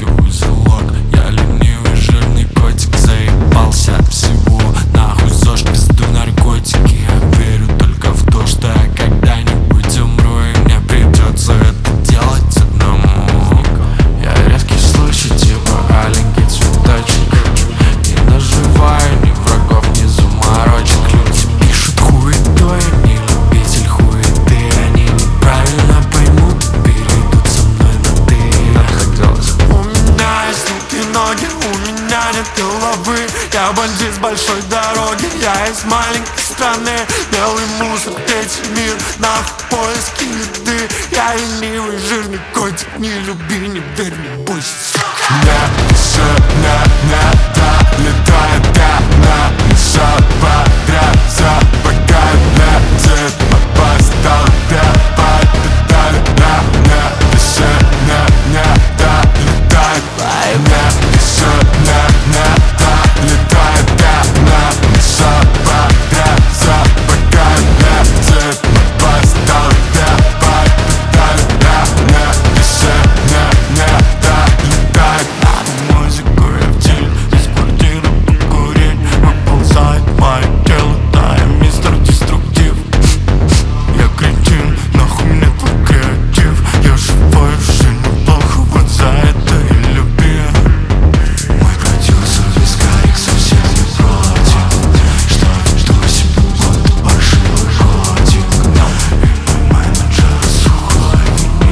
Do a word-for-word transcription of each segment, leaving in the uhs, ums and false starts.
вытаскиваю залог. Я ленивый жирный котик, заебался от всего. Нахуй ЗОЖ, пизду наркотики. Я верю только в то, что я когда-нибудь умру, и мне придется это делать одному. Я редкий случай, типа аленький цветочек. Не наживаю ни врагов, ни заморочек. Люди пишут хуетой, не любитель хуеты. Они неправильно поймут, перейдут со мной на ты. У меня есть руки, ноги, у меня нет головы. Я бандит с большой дороги, я из маленькой страны. Белый мусор, третий мир, нахуй поиски еды. Я ленивый жирный котик, не люби, не верь, не бойся. Не, все, не, не долетает она. Все подряд, все пока летит. Попасть в толпе, под педали. Не, не, все, не, не долетает. Не, все, не, не долетает она. Все подряд, все пока летит. Попасть в толпе, под педали. Не, не, все, не, не долетает. Музыку я в теле, из квартиры покурить. Выползает мое тело, да, я мистер Деструктив. Я кретин, нахуй мне твой креатив. Я живой, все неплохо, вот за это и люби. Мой продюсер вискарик совсем не против, что веду себя будто паршивый котик. И мой менеджер сухой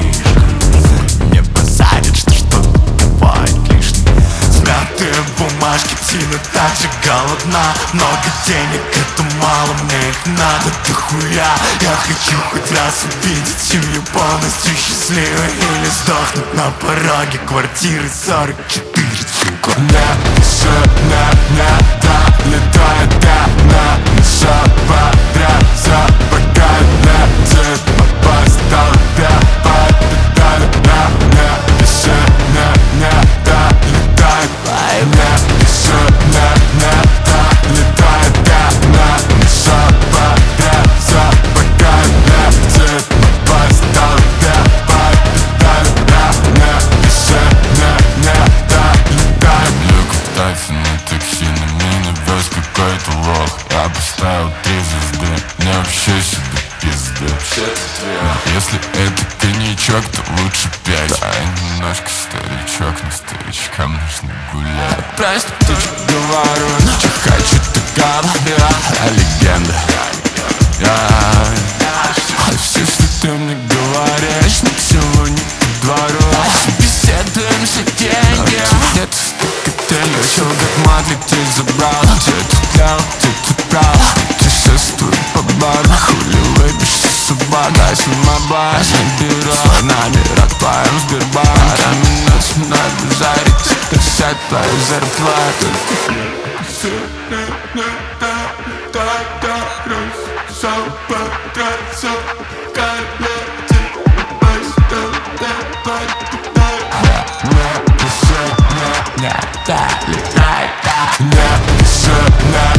винишко. Не посадит, что что-то бывает лишним. Смятые бумажки, Тина так же голодна. Много денег, это мало, мне их надо дохуя. Я хочу хоть раз увидеть семью полностью счастливой, или сдохнуть на пороге квартиры сорок четыре, сука. Не, все, не, не долетает она. Все подряд, все пока летит. Попасть в толпе, под педали. Не, не, все, не, не долетает. Не, все, не, не долетает она. Все подряд, все пока летит. Попасть в толпе, под педали. Не, все, не, не долетает. Люк в такси, на такси, на мини вез какой-то лох. Я поставил три звезды, мне вообще сюда пизды. Но если это коньячок, то лучше пять. Да, я немножко старичок, но старичкам нужно гулять. Прости, ты что говорю, но что хочу, ты говорю. Я легенда, я все, что ты мне говоришь, но сегодня по двору беседуем за деньги. Нет, ты лечил, как Матли, ты забрал. Ты тут дал, ты тут брал. Путешествую по бару, хули выпишься собака. Снимай бас, наберу свой номер, отправим в Сбербанк. А минут с мной базарить, писать твою зарплату. Все, не, не, да, да, да, раз, все, подряд, все, колети. Попасть, да, да, да, да. Не, все, не, Не долетает. не, все, не